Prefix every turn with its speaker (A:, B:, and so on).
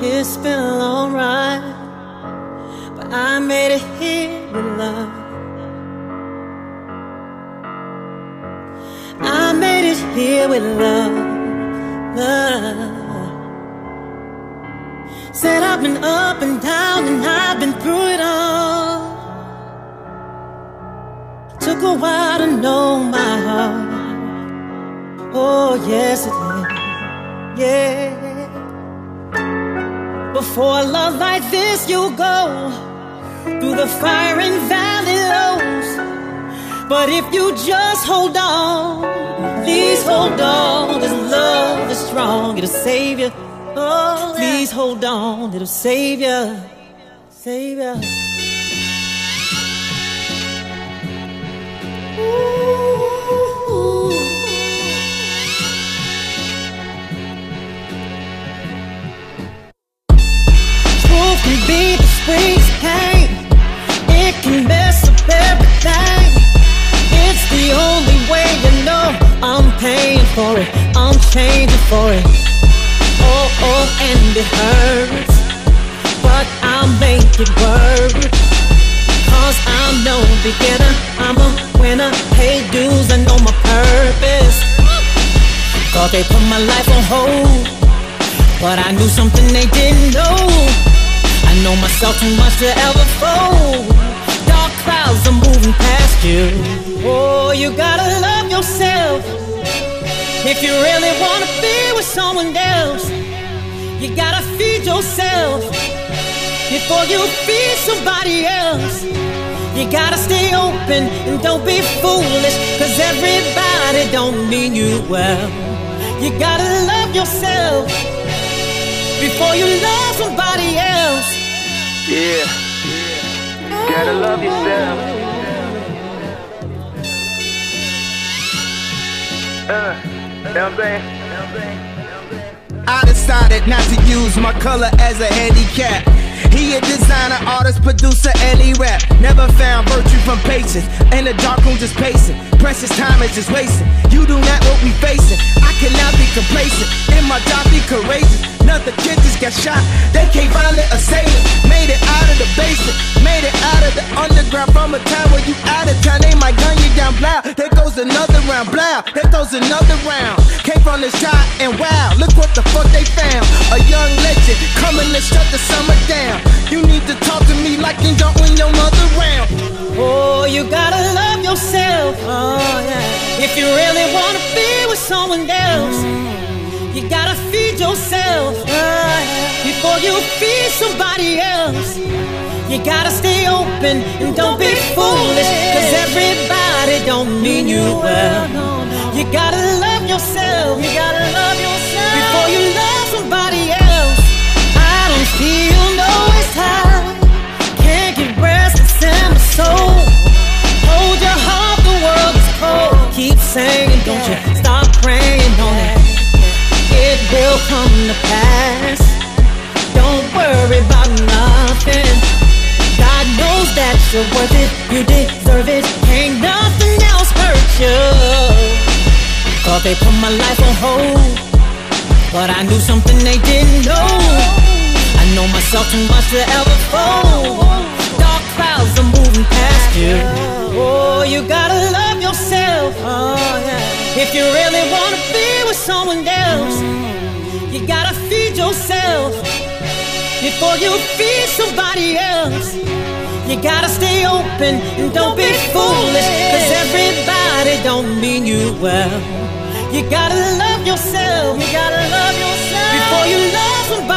A: It's been alright, but I made it here with love. I made it here with love, love. Said I've been up and down and I've been through it all. Took a while to know my heart. Oh yes it did, yeah. Before a love like this you'll go through the fire and valley lows. But if you just hold on, please hold on, this love is strong, it'll save you. Oh, please hold on, it'll save you, save you. Ooh. Truth can be the sweetest pain, it can mess up everything. It's the only way you know I'm paying for it, I'm changing for it. Oh, oh, and it hurts, but I'll make it work. Cause I'm no beginner, I'm a winner. Pay dues, I know my purpose. Thought they put my life on hold, but I knew something they didn't know. I know myself too much to ever fold. Dark clouds are moving past you. Oh, you gotta love yourself. If you really wanna be with someone else, you gotta feed yourself before you feed somebody else. You gotta stay open and don't be foolish, cause everybody don't mean you well. You gotta love yourself before you love somebody else.
B: Yeah, you gotta love yourself. You know what I'm saying?
C: I decided not to use my color as a handicap. He a designer, artist, producer, and he rap. Never found virtue from patience. In the dark room just pacing. Precious time is just wasting. You do not what we facing. I cannot be complacent. In my job be courageous. Another kid just got shot. They can't violent assailant. Made it out of the basement. Made it out of the underground. From a town where you out of town. They might gun you down, blow. There goes another round, blow. There goes another round. Came from the shot and wow, look what the fuck they found. A young legend coming to shut the summer down. You need to talk to me like you don't win your mother round.
A: Oh, you gotta love yourself. Oh yeah. If you really wanna be with someone else, you gotta feed yourself before you feed somebody else. You gotta stay open and don't be foolish, cause everybody don't mean you well. You gotta love yourself, you gotta love yourself before you love somebody else. I don't feel no waste time, can't get restless in my soul. Hold your heart, the world is cold. Keep singing, don't you stop praying on it. It will come to pass. Don't worry about nothing. God knows that you're worth it, you deserve it. Ain't nothing else hurt you. Thought they put my life on hold, but I knew something they didn't know. I know myself too much to ever fold. Dark clouds are moving past you. Oh, you gotta love yourself. Oh yeah. If you really wanna be with someone else, you gotta feed yourself before you feed somebody else. You gotta stay open and don't be foolish, cause everybody don't mean you well. You gotta love yourself, you gotta love yourself before you love somebody